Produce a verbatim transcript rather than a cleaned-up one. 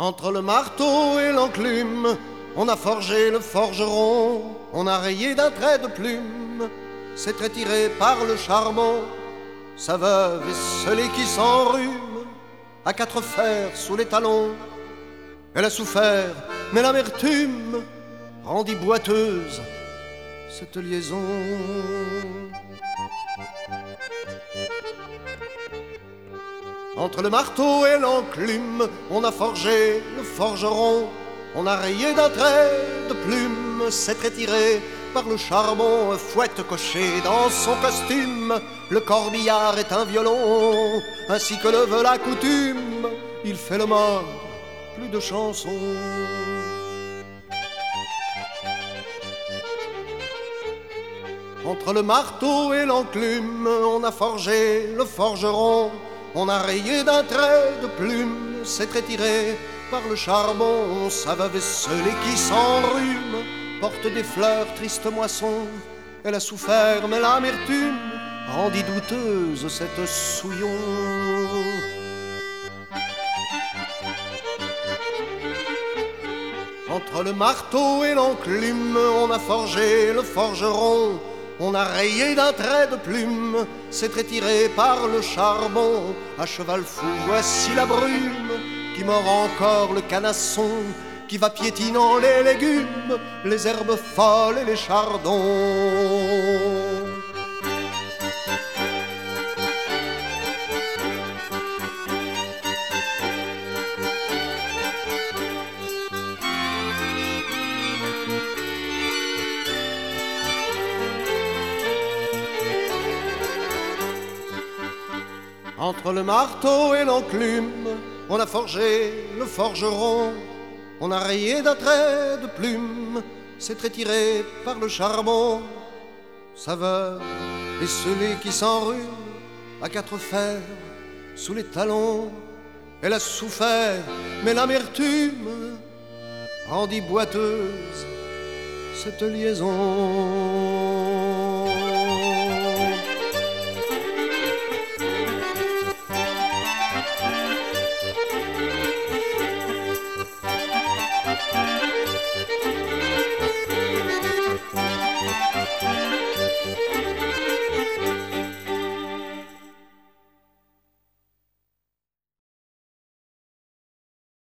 Entre le marteau et l'enclume, on a forgé le forgeron, on a rayé d'un trait de plume ses traits tirés par le charbon. Sa veuve esselée qui s'enrhume à quatre fers sous les talons. Elle a souffert, mais l'amertume rendit boiteuse cette liaison. Entre le marteau et l'enclume, on a forgé le forgeron, on a rayé d'un trait de plume ses traits tirés par le charbon. Fouette coché dans son costume, le corbillard est un violon, ainsi que le veut la coutume, il fait le mort, plus de chansons. Entre le marteau et l'enclume, on a forgé le forgeron, on a rayé d'un trait de plume ses traits tirés par le charbon. Sa veuve esselée qui s'enrhume porte des fleurs, triste moisson. Elle a souffert, mais l'amertume rendit douteuse cette souillon. Entre le marteau et l'enclume, on a forgé le forgeron, on a rayé d'un trait de plume ses traits tirés par le charbon. À cheval fou, voici la brume qui mord encore le canasson, qui va piétinant les légumes, les herbes folles et les chardons. Entre le marteau et l'enclume, on a forgé le forgeron, on a rayé d'un trait de plume ses traits tirés par le charbon. Sa veuve esselée qui s'enrhume à quatre fers sous les talons. Elle a souffert, mais l'amertume rendit boiteuse cette liaison.